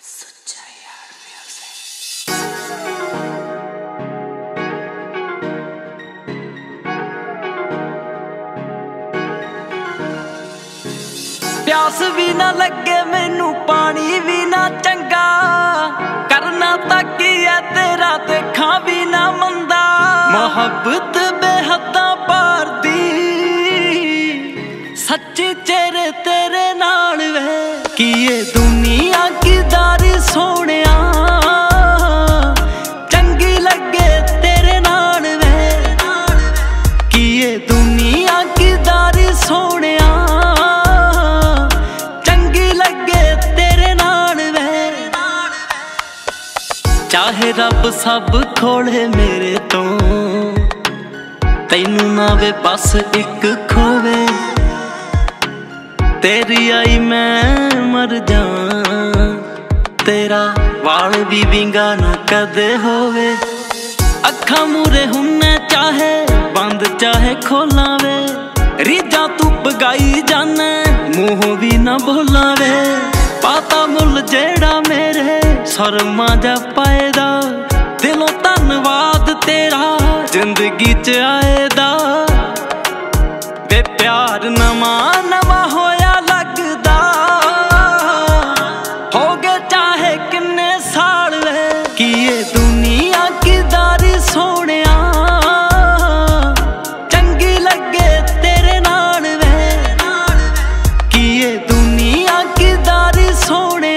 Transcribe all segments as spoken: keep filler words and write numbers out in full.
ਸੁੱਚਾ ਯਾਰ ਪਿਆਸ ਵੀ ਨਾ ਲੱਗੇ ਮੈਨੂੰ ਪਾਣੀ ਵੀ ਨਾ ਚੰਗਾ ਕਰਨਾ ਤਾਂ ਕੀ ਐ ਤੇਰਾ ਦੇਖਾਂ ਵੀ ਨਾ ਮੰਦਾ ਮੁਹੱਬਤ ਬੇਹੱਦਾਂ ਪਾਰ ਦੀ ਸੱਚੇ ਚਿਹਰੇ ਤੇਰੇ ਨਾਲ ਵੇ ਕੀ ਇਹ ਦੁਨੀਆ ਕਿਦਾਰੀ ਸੋਹਣਿਆ ਚੰਗੀ ਲੱਗੇ ਤੇਰੇ ਨਾਲ ਵੇ ਕੀ ਇਹ ਦੁਨੀਆ ਕਿਦਾਰੀ ਸੋਹਣਿਆ ਚਾਹੇ ਰੱਬ ਸਭ ਖੋਲੇ ਮੇਰੇ ਤੋਂ ਤੈਨੂੰ ਨਾ ਵੇ ਬਸ ਇੱਕ ਖੋਵੇ ਤੇਰੀ ਆਈ ਮੈਂ ਮਰ ਜਾ ਤੇਰਾ ਵਾਲ ਵੀ ਵਿੰਗਾ ਨਾ ਕਦੇ ਹੋਵੇ ਅੱਖਾਂ ਮੂਰੇ ਹੁੰਨੇ ਚਾਹੇ ਬੰਦ ਚਾਹੇ ਖੋਲਾਂ ਵੇ ਰੀਝਾਂ ਤੂੰ ਪਗਾਈ ਜਾਨੇ ਮੂੰਹ ਵੀ ਨਾ ਬੋਲਾਂ ਵੇ ਪਾਤਾ ਮੁੱਲ ਜਿਹੜਾ ਮੇਰੇ ਸਰਮਾ ਜਾ ਪਾਏਦਾ ਦਿਲੋਂ ਧੰਨਵਾਦ ਤੇਰਾ ਜ਼ਿੰਦਗੀ ਚ ਆਏਦਾ ਵੇ ਪਿਆਰ ਨਵਾਂ ਨਵਾਂ ਹੋਇਆ ਲੱਗਦਾ ਹੋ ਗਏ ਚਾਹੇ ਕਿੰਨੇ ਸਾਲ ਵੇ ਕੀ ਇਹ ਦੁਨੀਆ ਕਿਦਾਰੀ ਸੋਹਣਿਆ ਚੰਗੀ ਲੱਗੇ ਤੇਰੇ ਨਾਲ ਵੇ ਕੀ ਇਹ ਦੁਨੀਆ ਕਿਦਾਰੀ ਸੋਹਣਿਆ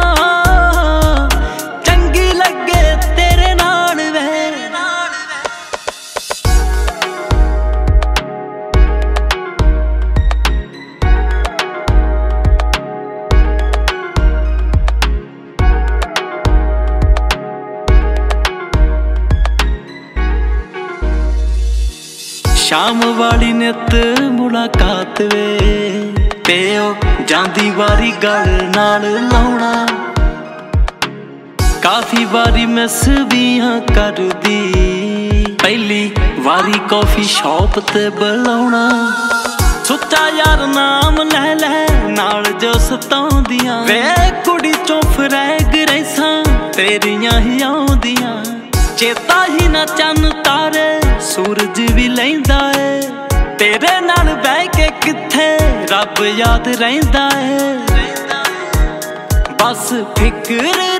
ਸ਼ਾਮ ਵਾਲੀ ਨਿੱਤ ਮੁਲਾਕਾਤ ਵੇ ਤੇ ਉਹ ਜਾਂਦੀ ਵਾਰੀ ਗੱਲ ਨਾਲ ਲਾਉਣਾ ਕਾਫੀ ਵਾਰੀ ਮਿਸ ਵੀ ਹਾਂ ਕਰਦੀ ਪਹਿਲੀ ਵਾਰੀ ਕਾਫੀ ਸ਼ਾਪ ਤੇ ਬੁਲਾਉਣਾ ਸੁੱਚਾ ਯਾਰ ਨਾਮ ਲੈ ਲੈ ਨਾਲ ਜੋ ਸਤਾਉਂਦੀਆਂ ਵੇ ਕੁੜੀ ਚੋਂ ਫਰੈਗ ਰੈਸਾਂ ਤੇਰੀਆਂ ਹੀ ਆਉਂਦੀਆਂ ਚੇਤਾ ਹੀ ਨਾ ਚੰਨ ਤਾਰੇ ਸੂਰਜ ਵੀ ਲੈਂਦਾ ਏ ਤੇਰੇ ਨਾਲ ਬਹਿ ਕੇ ਕਿੱਥੇ ਰੱਬ ਯਾਦ ਰਹਿੰਦਾ ਏ ਬਸ ਫਿਕਰ